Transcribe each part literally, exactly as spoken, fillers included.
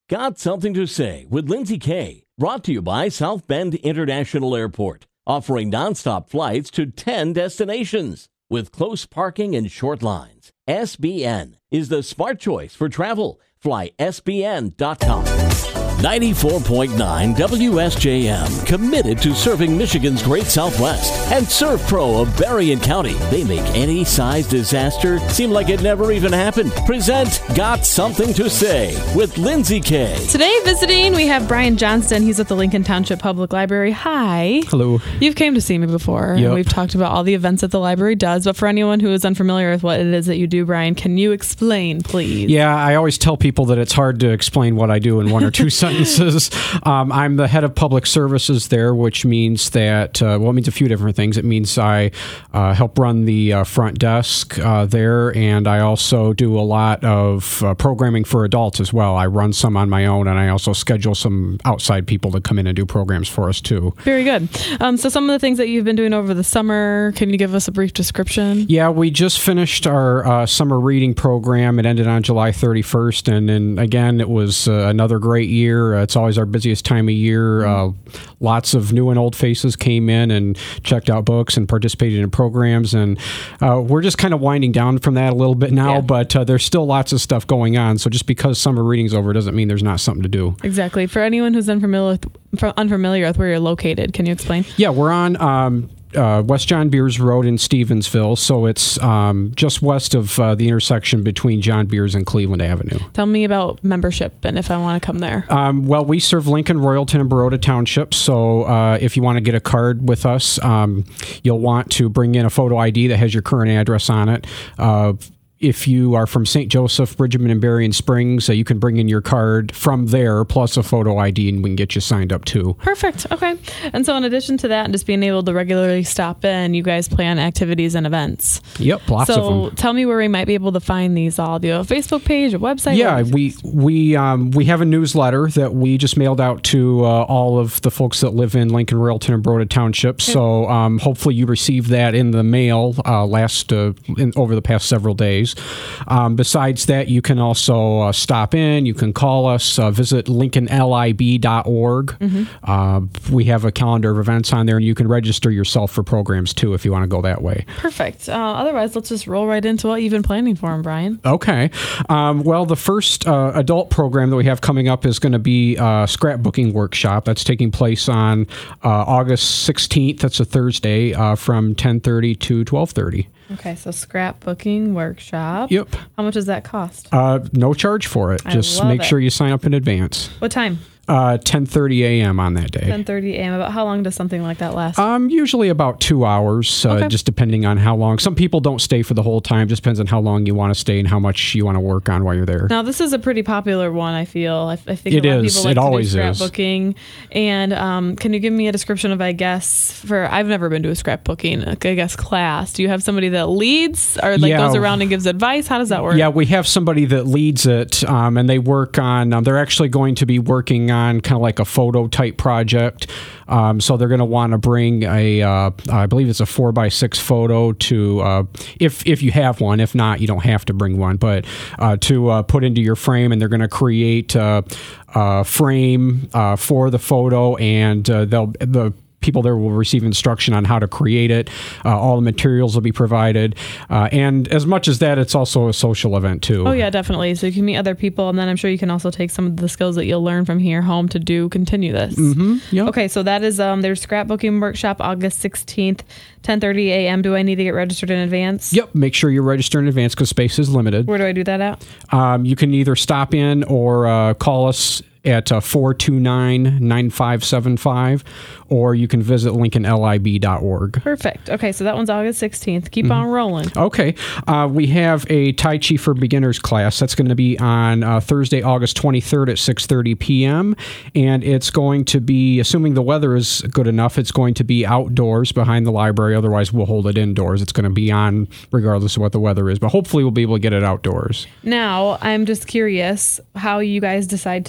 Got Something to Say with Lindsay Kay. Brought to you by South Bend International Airport, offering nonstop flights to ten destinations with close parking and short lines. S B N is the smart choice for travel. Fly S B N dot com. ninety-four point nine W S J M, committed to serving Michigan's Great Southwest. And ServPro of Berrien County. They make any size disaster seem like it never even happened. Present Got Something to Say with Lindsay Kay. Today visiting, we have Brian Johnston. He's at the Lincoln Township Public Library. Hi. Hello. You've came to see me before. Yep. And we've talked about all the events that the library does. But for anyone who is unfamiliar with what it is that you do, Brian, can you explain, please? Yeah, I always tell people that it's hard to explain what I do in one or two sentences. Um, I'm the head of public services there, which means that, uh, well, it means a few different things. It means I uh, help run the uh, front desk uh, there, and I also do a lot of uh, programming for adults as well. I run some on my own, and I also schedule some outside people to come in and do programs for us, too. Very good. Um, so some of the things that you've been doing over the summer, can you give us a brief description? Yeah, we just finished our uh, summer reading program. It ended on July thirty-first, and then again, it was uh, another great year. Uh, it's always our busiest time of year. Uh, lots of new and old faces came in and checked out books and participated in programs, and uh, we're just kind of winding down from that a little bit now, yeah. but uh, there's still lots of stuff going on. So just because summer reading's over doesn't mean there's not something to do. Exactly. For anyone who's unfamiliar with, unfamiliar with where you're located, can you explain? Yeah, we're on Um, Uh, West John Beers Road in Stevensville, so it's um, just west of uh, the intersection between John Beers and Cleveland Avenue. Tell me about membership and if I want to come there. Um, well, we serve Lincoln, Royalton, and Baroda Township, so uh, if you want to get a card with us, um, you'll want to bring in a photo I D that has your current address on it. Uh, If you are from Saint Joseph, Bridgman, and Berrien Springs, uh, you can bring in your card from there, plus a photo I D, and we can get you signed up too. Perfect. Okay. And so in addition to that, and just being able to regularly stop in, you guys plan activities and events. Yep, lots so of them. So tell me where we might be able to find these all. Do you have a Facebook page, a website? Yeah, we we um, we have a newsletter that we just mailed out to uh, all of the folks that live in Lincoln, Royalton, and Baroda Township. Okay. So um, hopefully you received that in the mail uh, last uh, in, over the past several days. Um, besides that, you can also uh, stop in, you can call us, uh, visit lincoln lib dot org. Mm-hmm. Uh, we have a calendar of events on there, and you can register yourself for programs too if you want to go that way. Perfect. Uh, otherwise, let's just roll right into what you've been planning for them, Brian. Okay. Um, well, the first uh, adult program that we have coming up is going to be a scrapbooking workshop. That's taking place on uh, August sixteenth. That's a Thursday uh, from ten thirty to twelve thirty. Okay, so scrapbooking workshop. Yep. How much does that cost? Uh, no charge for it. I Just love make it. sure you sign up in advance. What time? Uh, ten thirty a.m. on that day. ten thirty a.m. About how long does something like that last? Um, usually about two hours, uh, okay. just depending on how long. Some people don't stay for the whole time. Just depends on how long you want to stay and how much you want to work on while you're there. Now, this is a pretty popular one, I feel. I, I think it a lot is. of people like it to always do is. scrapbooking. And um, can you give me a description of, I guess, for I've never been to a scrapbooking, I guess, class. Do you have somebody that leads or like yeah. goes around and gives advice? How does that work? Yeah, we have somebody that leads it, um, and they work on, um, they're actually going to be working on kind of like a photo type project. Um, so they're going to want to bring a, uh, I believe it's a four by six photo to, uh, if if you have one. If not, you don't have to bring one, but uh, to uh, put into your frame, and they're going to create uh, a frame uh, for the photo, and uh, they'll the people there will receive instruction on how to create it. Uh, all the materials will be provided. Uh, and as much as that, it's also a social event too. Oh yeah, definitely. So you can meet other people, and then I'm sure you can also take some of the skills that you'll learn from here home to do continue this. Mm-hmm. Yep. Okay, so that is um, their scrapbooking workshop, August sixteenth, ten thirty a.m. Do I need to get registered in advance? Yep. Make sure you register in advance because space is limited. Where do I do that at? Um, you can either stop in or uh, call us at uh, four two nine, nine five seven five, or you can visit lincoln lib dot org. Perfect. Okay, so that one's August sixteenth. Keep mm-hmm. on rolling. Okay. Uh, we have a Tai Chi for Beginners class. That's going to be on uh, Thursday, August twenty-third at six thirty p.m., and it's going to be, assuming the weather is good enough, it's going to be outdoors behind the library. Otherwise, we'll hold it indoors. It's going to be on regardless of what the weather is, but hopefully we'll be able to get it outdoors. Now, I'm just curious how you guys decide to do things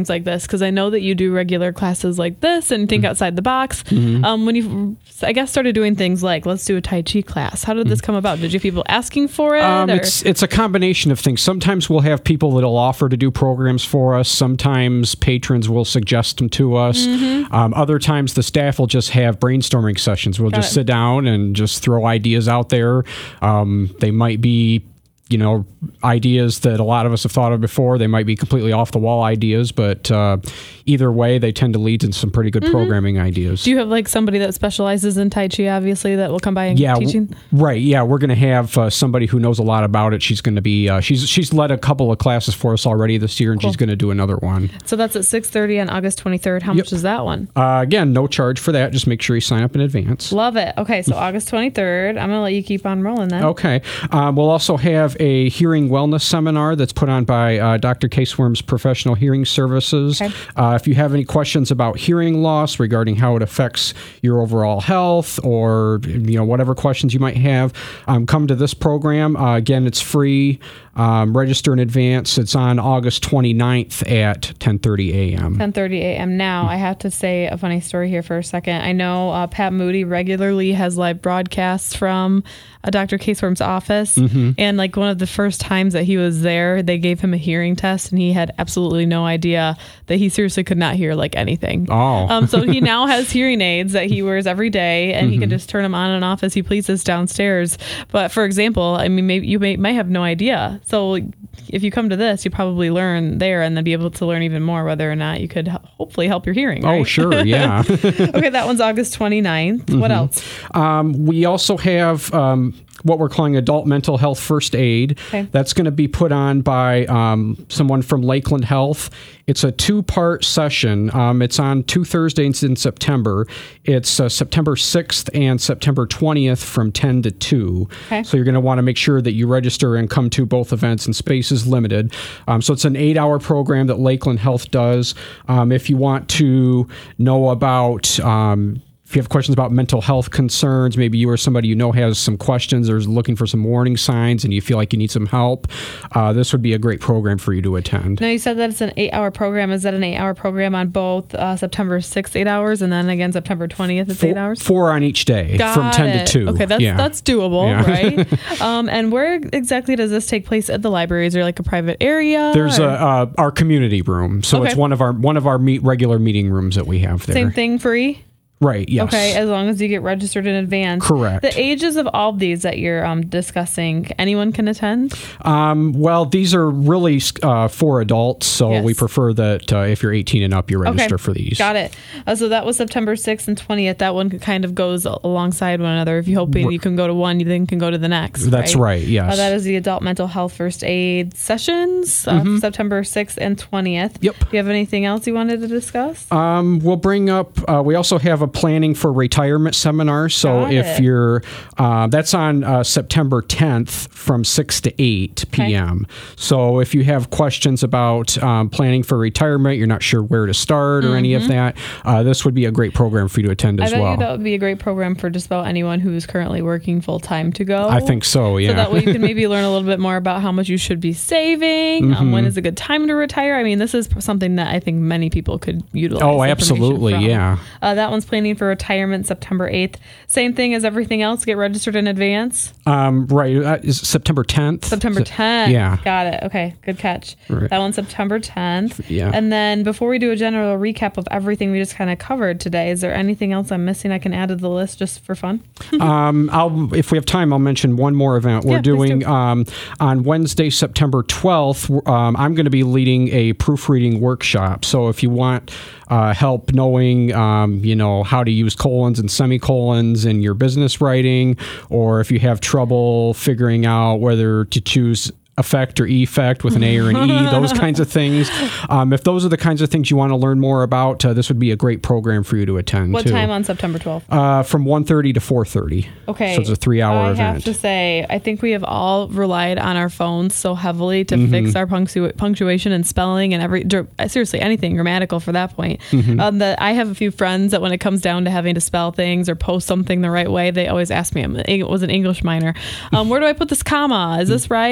things like this? Because I know that you do regular classes like this and think mm-hmm. outside the box. Mm-hmm. Um, when you, I guess, started doing things like, let's do a Tai Chi class. How did this come about? Did you have people asking for it? Um, it's it's a combination of things. Sometimes we'll have people that'll offer to do programs for us. Sometimes patrons will suggest them to us. Mm-hmm. Um, other times the staff will just have brainstorming sessions. We'll Got just it. sit down and just throw ideas out there. Um, they might be, you know, ideas that a lot of us have thought of before. They might be completely off the wall ideas, but uh, either way, they tend to lead to some pretty good mm-hmm. programming ideas. Do you have like somebody that specializes in Tai Chi, obviously, that will come by and yeah, teaching? W- right. Yeah, we're going to have uh, somebody who knows a lot about it. She's going to be, uh, she's she's led a couple of classes for us already this year, and cool. she's going to do another one. So that's at six thirty on August twenty-third. How yep. much is that one? Uh, again, no charge for that. Just make sure you sign up in advance. Love it. Okay, so August twenty-third. I'm going to let you keep on rolling then. Okay. Um, we'll also have a hearing wellness seminar that's put on by uh, Doctor Caseworm's Professional Hearing Services. Okay. Uh, if you have any questions about hearing loss regarding how it affects your overall health, or you know whatever questions you might have, um, come to this program. Uh, again, it's free. Um, register in advance. It's on August twenty-ninth at ten thirty a.m. ten thirty a.m. Now, I have to say a funny story here for a second. I know uh, Pat Moody regularly has live broadcasts from uh, Doctor Caseworm's office. Mm-hmm. And like one of the first times that he was there, they gave him a hearing test, and he had absolutely no idea that he seriously could not hear like anything. Oh. Um, so he now has hearing aids that he wears every day, and mm-hmm. he can just turn them on and off as he pleases downstairs. But for example, I mean, maybe you may, might have no idea. So if you come to this, you probably learn there and then be able to learn even more whether or not you could hopefully help your hearing. Right? Oh, sure. Yeah. Okay. That one's August twenty-ninth. Mm-hmm. What else? Um, we also have um, what we're calling Adult Mental Health First Aid. Okay. That's going to be put on by um, someone from Lakeland Health. It's a two-part session. Um, it's on two Thursdays in September. It's uh, September sixth and September twentieth from ten to two. Okay. So you're going to want to make sure that you register and come to both events, and space is limited. Um, so it's an eight-hour program that Lakeland Health does. Um, if you want to know about... Um, If you have questions about mental health concerns, maybe you or somebody you know has some questions or is looking for some warning signs and you feel like you need some help, uh, this would be a great program for you to attend. Now, you said that it's an eight-hour program. Is that an eight-hour program on both uh, September sixth, eight hours, and then again September twentieth, it's four, eight hours? Four on each day. Got from ten it. to two. Okay, that's, yeah. that's doable, yeah. right? Um, and where exactly does this take place at the library? Is there like a private area? There's a, uh, our community room. So okay. it's one of our one of our meet, regular meeting rooms that we have there. Same thing, free? Right, yes. Okay, as long as you get registered in advance. Correct. The ages of all of these that you're um, discussing, anyone can attend? Um, well, these are really uh, for adults, so yes. we prefer that uh, if you're eighteen and up, you register okay. for these. Got it. Uh, so that was September sixth and twentieth. That one kind of goes alongside one another. If you're hoping you can go to one, you then can go to the next. That's right, right yes. Uh, that is the Adult Mental Health First Aid sessions, uh, mm-hmm. September sixth and twentieth. Yep. Do you have anything else you wanted to discuss? Um, we'll bring up, uh, we also have a planning for retirement seminar. So Got if it. you're, uh, that's on uh, September tenth from six to eight p.m. Okay. So if you have questions about um, planning for retirement, you're not sure where to start or mm-hmm. any of that, uh, this would be a great program for you to attend as I bet well. You that would be a great program for just about anyone who's currently working full time to go. I think so, yeah. So that way you can maybe learn a little bit more about how much you should be saving, mm-hmm. um, when is a good time to retire. I mean, this is something that I think many people could utilize. Oh, absolutely, from. yeah. Uh, that one's planning for retirement September eighth. Same thing as everything else. Get registered in advance. Um, right. Uh, is September tenth? September tenth. Yeah. Got it. Okay. Good catch. Right. That one's September tenth. Yeah. And then before we do a general recap of everything we just kind of covered today, is there anything else I'm missing I can add to the list just for fun? um, I'll, if we have time, I'll mention one more event. We're yeah, doing do. um, on Wednesday, September twelfth. Um, I'm going to be leading a proofreading workshop. So if you want uh, help knowing, um, you know, how to use colons and semicolons in your business writing, or if you have trouble figuring out whether to choose effect or effect with an A or an E, those kinds of things. Um, if those are the kinds of things you want to learn more about, uh, this would be a great program for you to attend. What too. time on September twelfth? Uh, from one thirty to four thirty. Okay. So it's a three-hour I event. I have to say, I think we have all relied on our phones so heavily to mm-hmm. fix our punctu- punctuation and spelling and every, seriously, anything grammatical for that point. Mm-hmm. Um, that I have a few friends that when it comes down to having to spell things or post something the right way, they always ask me, I was an English minor, um, where do I put this comma? Is this right? How, how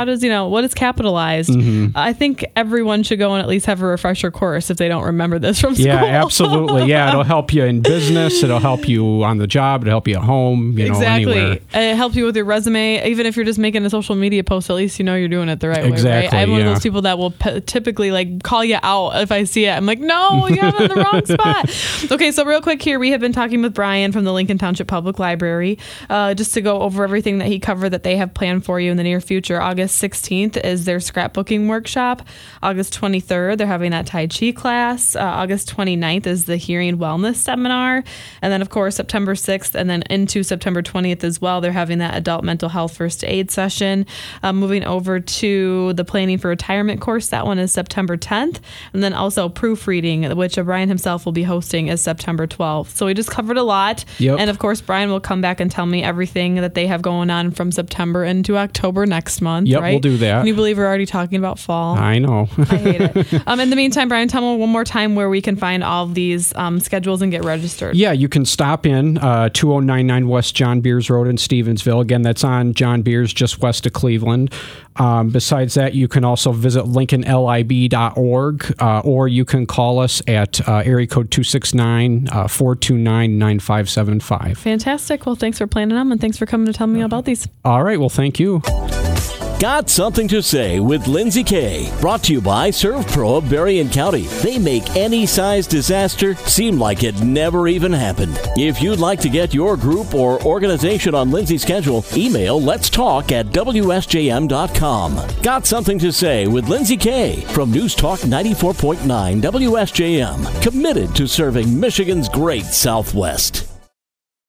does, you know, what is capitalized? Mm-hmm. I think everyone should go and at least have a refresher course if they don't remember this from school. Yeah, absolutely. Yeah, it'll help you in business. It'll help you on the job. It'll help you at home. You know, exactly. Anywhere. It helps you with your resume. Even if you're just making a social media post, at least you know you're doing it the right exactly, way, right? I'm one yeah. of those people that will p- typically like call you out if I see it. I'm like, no, you have it in the wrong spot. Okay, so real quick here, we have been talking with Brian from the Lincoln Township Public Library uh, just to go over everything that he covered that they have planned for you in the near future. August sixteenth is their scrapbooking workshop. August twenty-third, they're having that Tai Chi class. Uh, August twenty-ninth is the hearing wellness seminar. And then, of course, September sixth and then into September twentieth as well, they're having that adult mental health first aid session. Uh, moving over to the planning for retirement course, that one is September tenth. And then also proofreading, which Brian himself will be hosting, is September twelfth. So we just covered a lot. Yep. And of course, Brian will come back and tell me everything that they have going on from September into October next month. Yep, right? we'll do that. Can you believe we're already talking about fall? I know. I hate it. Um, in the meantime, Brian, tell me one more time where we can find all of these um, schedules and get registered. Yeah, you can stop in uh, two oh nine nine West John Beers Road in Stevensville. Again, that's on John Beers, just west of Cleveland. Um, besides that, you can also visit lincoln lib dot org, uh, or you can call us at uh, area code two six nine, four two nine, nine five seven five. Fantastic. Well, thanks for planning them, and thanks for coming to tell me about these. All right. Well, thank you. Got Something to Say with Lindsay Kay. Brought to you by ServPro of Berrien County. They make any size disaster seem like it never even happened. If you'd like to get your group or organization on Lindsay's schedule, email letstalk at w s j m dot com. Got Something to Say with Lindsay Kay from News Talk ninety-four point nine W S J M. Committed to serving Michigan's great Southwest.